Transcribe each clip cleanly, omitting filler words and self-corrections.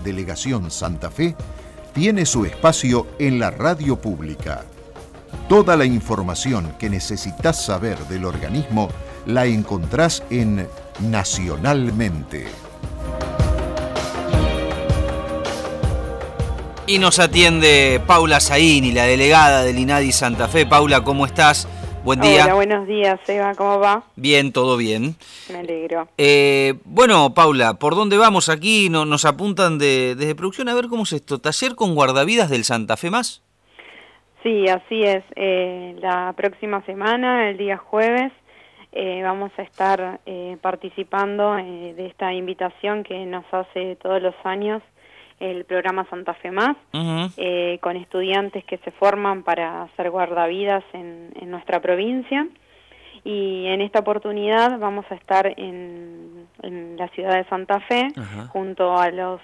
Delegación Santa Fe, tiene su espacio en la radio pública. Toda la información que necesitas saber del organismo la encontrás en Nacionalmente. Y nos atiende Paula Zaini, la delegada del INADI Santa Fe. Paula, ¿cómo estás? Buen día. Hola, buenos días, Eva, ¿cómo va? Bien, todo bien. Me alegro. Bueno, Paula, ¿por dónde vamos aquí? Nos apuntan desde producción a ver cómo es esto. ¿Taller con guardavidas del Santa Fe más? Sí, así es. La próxima semana, el día jueves, vamos a estar participando de esta invitación que nos hace todos los años el programa Santa Fe Más, con estudiantes que se forman para hacer guardavidas en nuestra provincia. Y en esta oportunidad vamos a estar en la ciudad de Santa Fe, junto a los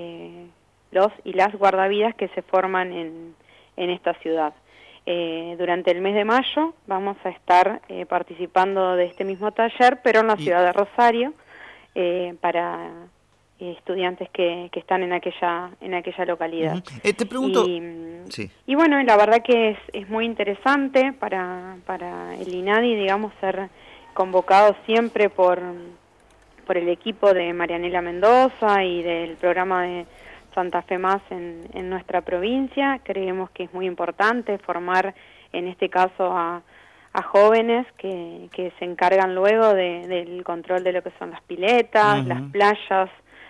y las guardavidas que se forman en esta ciudad. Durante el mes de mayo vamos a estar participando de este mismo taller, pero en la ciudad de Rosario, para estudiantes que están en aquella localidad. Te pregunto... Y bueno, la verdad que es muy interesante para el INADI, digamos, ser convocado siempre por el equipo de Marianela Mendoza y del programa de Santa Fe Más en nuestra provincia. Creemos que es muy importante formar, en este caso, a jóvenes que se encargan luego del control de lo que son las piletas, las playas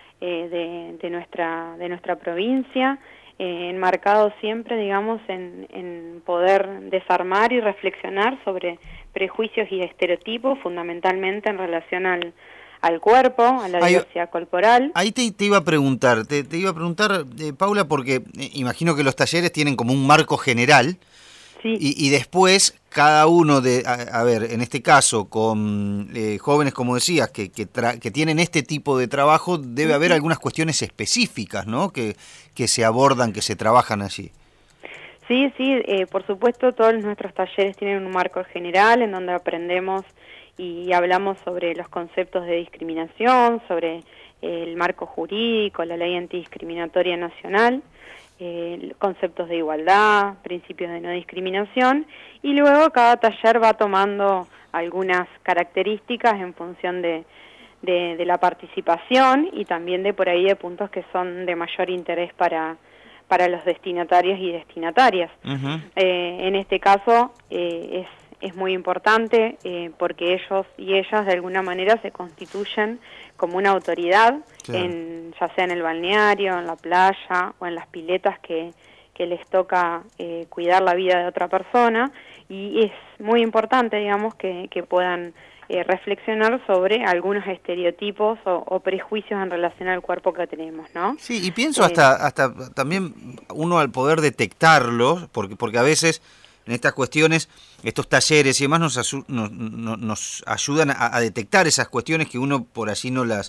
de nuestra provincia, enmarcado siempre, digamos, en poder desarmar y reflexionar sobre prejuicios y estereotipos, fundamentalmente en relación al cuerpo, a la diversidad corporal. Ahí te iba a preguntar, Paula, porque imagino que los talleres tienen como un marco general. Sí. Y después cada uno en este caso con jóvenes, como decías, que tienen este tipo de trabajo, debe haber algunas cuestiones específicas, ¿no? Que se abordan, que se trabajan allí. Sí, por supuesto, todos nuestros talleres tienen un marco general en donde aprendemos y hablamos sobre los conceptos de discriminación, sobre el marco jurídico, la ley antidiscriminatoria nacional, conceptos de igualdad, principios de no discriminación, y luego cada taller va tomando algunas características en función de la participación y también de por ahí de puntos que son de mayor interés para los destinatarios y destinatarias. En este caso es muy importante porque ellos y ellas de alguna manera se constituyen como una autoridad, ya sea en el balneario, en la playa o en las piletas que les toca cuidar la vida de otra persona, y es muy importante, digamos, que puedan reflexionar sobre algunos estereotipos o prejuicios en relación al cuerpo que tenemos, ¿no? Sí, y pienso hasta también uno al poder detectarlos, porque a veces en estas cuestiones, estos talleres y demás nos ayudan a detectar esas cuestiones que uno por allí no las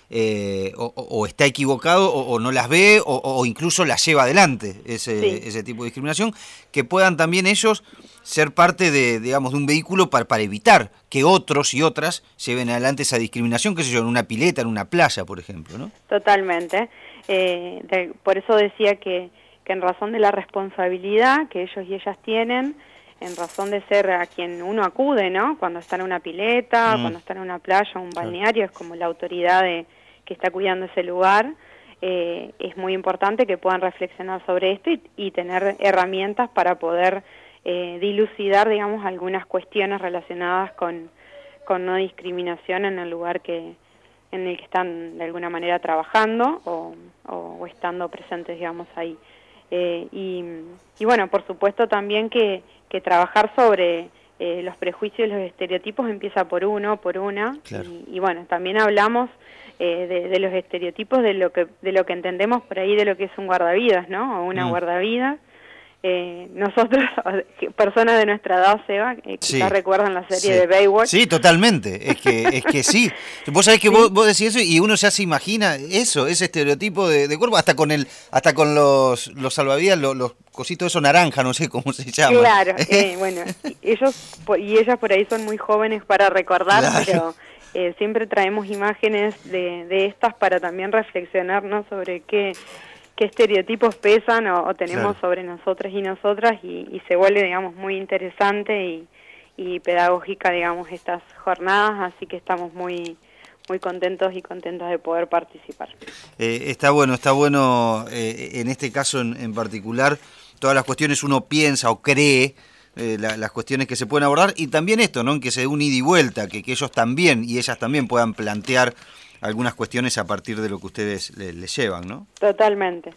o está equivocado o no las ve o incluso las lleva adelante, ese tipo de discriminación, que puedan también ellos ser parte de un vehículo para evitar que otros y otras lleven adelante esa discriminación, qué sé yo, en una pileta, en una playa, por ejemplo, ¿no? Totalmente. Por eso decía que en razón de la responsabilidad que ellos y ellas tienen, en razón de ser a quien uno acude, ¿no? Cuando está en una pileta, cuando está en una playa, un balneario, es como la autoridad que está cuidando ese lugar. Es muy importante que puedan reflexionar sobre esto y tener herramientas para poder dilucidar, digamos, algunas cuestiones relacionadas con no discriminación en el lugar en el que están de alguna manera trabajando o estando presentes, digamos, ahí. Y bueno, por supuesto también que trabajar sobre los prejuicios y los estereotipos empieza por una. Y bueno, también hablamos de los estereotipos, de lo que entendemos por ahí de lo que es un guardavidas, ¿no? O una guardavidas. Nosotros, personas de nuestra edad, Seba, quizás recuerdan la serie de Baywatch. Sí, totalmente, es que sí. Vos sabés que vos decís eso y uno ya se imagina ese estereotipo de cuerpo, hasta con los salvavidas, los cositos esos naranja, no sé cómo se llama. Claro, bueno, ellos y ellas por ahí son muy jóvenes para recordar, claro. Pero siempre traemos imágenes de estas para también reflexionar, ¿no?, sobre qué estereotipos pesan o tenemos sobre nosotros y nosotras, y se vuelve, digamos, muy interesante y pedagógica, digamos, estas jornadas, así que estamos muy contentos y contentas de poder participar. Está bueno en este caso en particular, todas las cuestiones uno piensa o cree, las cuestiones que se pueden abordar, y también esto, ¿no?, en que se dé un ida y vuelta, que ellos también y ellas también puedan plantear algunas cuestiones a parir de lo que ustedes les llevan, ¿no? Totalmente.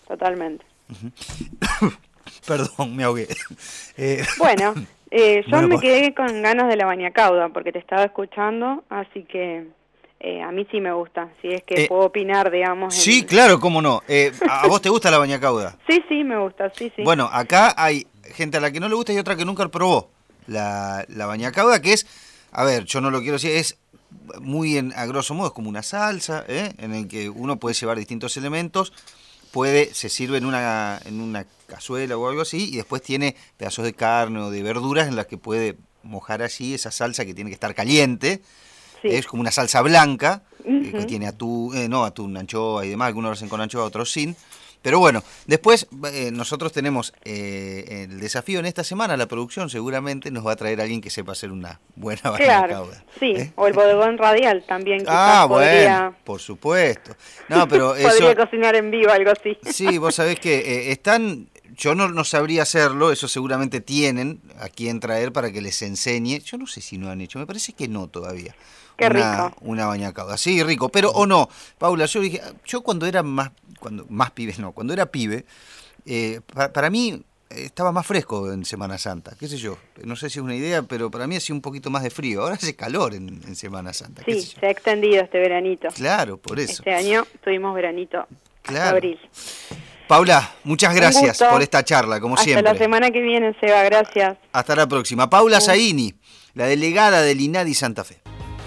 Perdón, me ahogué. Bueno, yo bueno, me quedé con ganas de la bañacauda porque te estaba escuchando, así que a mí sí me gusta, si es que puedo opinar, digamos. Sí, claro, cómo no. ¿A vos te gusta la bañacauda? Sí, me gusta, sí. Bueno, acá hay gente a la que no le gusta y otra que nunca probó la bañacauda, que es, a ver, yo no lo quiero decir, es muy a grosso modo, es como una salsa, en el que uno puede llevar distintos elementos, se sirve en una cazuela o algo así, y después tiene pedazos de carne o de verduras en las que puede mojar allí esa salsa que tiene que estar caliente. Sí. Es como una salsa blanca, que tiene atún, anchoa y demás, algunos lo hacen con anchoa, otros sin. Pero bueno, después nosotros tenemos el desafío en esta semana, la producción seguramente nos va a traer a alguien que sepa hacer una buena bañacauda. Sí, o el bodegón radial también. Bueno, por supuesto. No, pero podría cocinar en vivo, algo así. Sí, vos sabés que yo no sabría hacerlo, eso seguramente tienen a quien traer para que les enseñe. Yo no sé si no han hecho, me parece que no todavía. Qué rico. Una bañacauda, sí, rico, pero o no. Paula, yo cuando era cuando era pibe, para mí estaba más fresco en Semana Santa, qué sé yo, no sé si es una idea, pero para mí hacía un poquito más de frío, ahora hace calor en Semana Santa. Sí, se ha extendido este veranito. Claro, por eso. Este año tuvimos veranito hasta abril. Paula, muchas gracias por esta charla, como siempre. Hasta la semana que viene, Seba, gracias. Hasta la próxima. Paula Zaini, la delegada del INADI Santa Fe.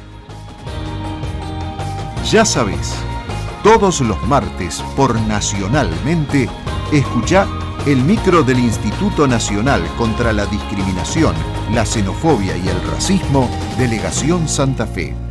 Ya sabes, todos los martes por Nacionalmente, escuchá el micro del Instituto Nacional contra la Discriminación, la Xenofobia y el Racismo, Delegación Santa Fe.